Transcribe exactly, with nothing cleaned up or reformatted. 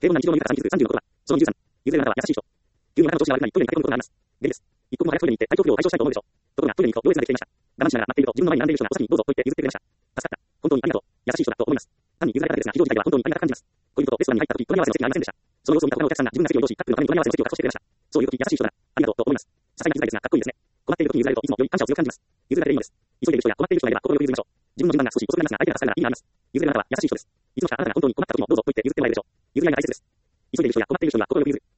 平凡な日常の豊かさに気づくさんじゅうのことは、そのにじゅうさん、譲れるあなたは優しい人。急にあなたの調子が悪くなり、トイレに駆け込むことがあります。例です。一刻も早くトイレに行って体調不良を解消したいと思うでしょう。ところがトイレに行くと用意されていました。我慢しながら待っていると自分の前に並んでいる人がお先にどうぞと言って譲ってくれました。助かった。本当にありがとう。優しい人だと思います。単に譲られただけですが、非常事態では本当にありがたく感じます。恋人とレストランに入った時、隣り合わせの席がありませんでした。その様子を見た他のお客さんが自分が席を移動し、カップルのために隣り合わせの席を確保してくれました。そういう時、優しい人だな。ありがとうと思います。些細な気遣いですが、かっこいいですね。困っている時に譲られるといつもより感謝を強く感じます。譲られていいのです。急いでいる人や困っている人がいれば心よく譲りましょう。自分の順番が少し遅くなりますが、相手が助かるなら意味があります。譲れるあなたは優しい人です。いつの日かあなたが本当に困った時もどうぞと言って譲ってもらえるでしょう。譲り合いが大切です。急いでいる人や困っている人には心よく譲る。